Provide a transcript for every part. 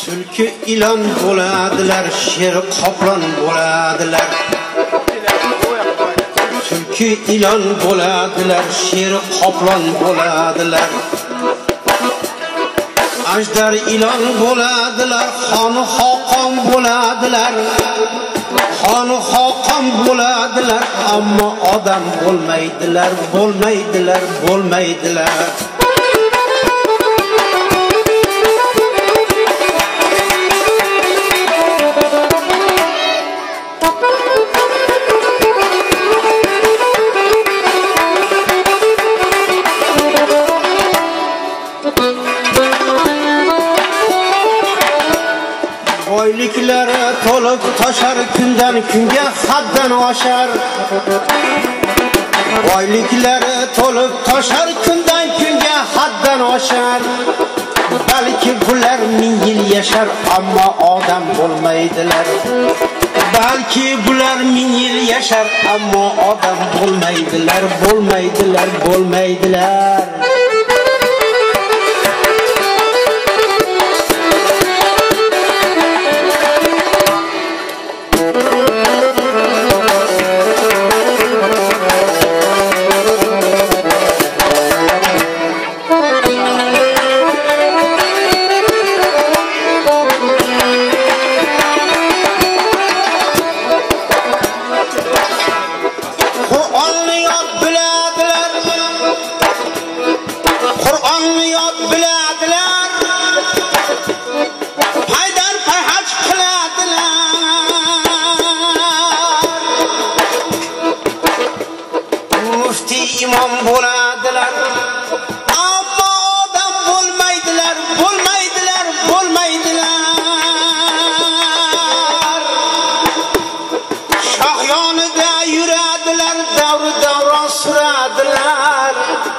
Tulki ilon bo'ladilar, sher qoplon bo'ladilar. Tulki ilon bo'ladilar, sher qoplon bo'ladilar. Ajdar ilon bo'ladilar, xonu xoqon bo'ladilar. Xonu xoqon bo'ladilar, ammo odam bo'lmaydilar, bo'lmaydilar, bo'lmaydilar. Boyliklari to'lib toshar, kundan kunga haddan oshar. Boyliklari to'lib toshar, kundan kunga haddan oshar. Balki bular 1000 yil yashar, ammo odam bo'lmaydilar. Balki bular 1000 yil yashar, ammo odam bo'lmaydilar, bo'lmaydilar, bo'lmaydilar. İmam bo'ladilar, ammo odam bo'lmaydilar, bo'lmaydilar, bo'lmaydilar. Shoh yonida yuradilar, davri davron suradilar.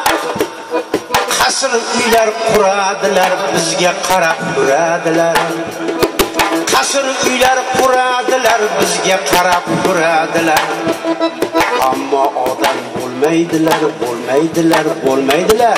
Qasr uylar quradilar, bizga qarab yuradilar. Qasr uylar quradilar, bizga qarab yuradilar. Ammo odam bo'lmaydilar, bo'lmaydilar, bo'lmaydilar.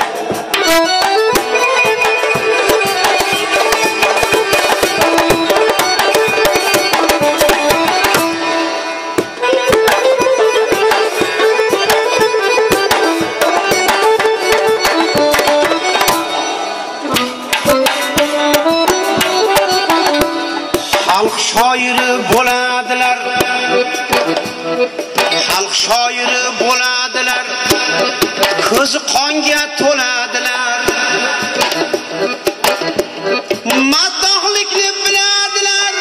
Xalq shoiri bo'ladilar. Xalq shoiri bo'ladilar, ko'zi qonga to'ladilar. Maddohlikni biladilar,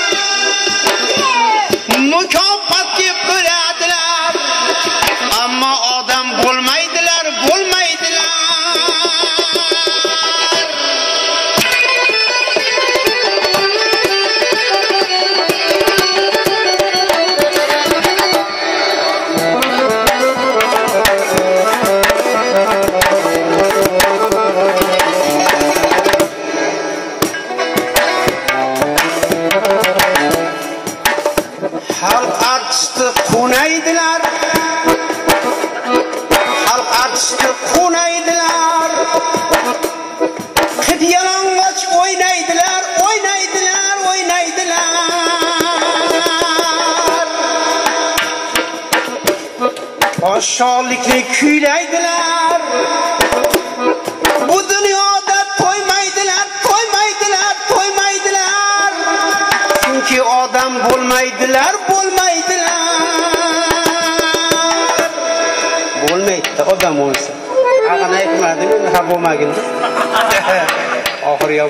mukofotga bo'ladilar, ammo odam bo'lmaydilar, bo'lmaydilar. Xalq artisti qunaydilar, xalq artisti qunaydilar. Qidyalang'och o'ynaydilar, o'ynaydilar, o'ynaydilar. Podshohlikni kuylaydilar. Bu dunyoda to'ymaydilar, to'ymaydilar, to'ymaydilar. Chunki odam bo'lmaydilar, bo'lmaydilar. Bo'lmaydi, odam bo'lsa. Aqana aytmadim, ha bo'lmagin. Oxiri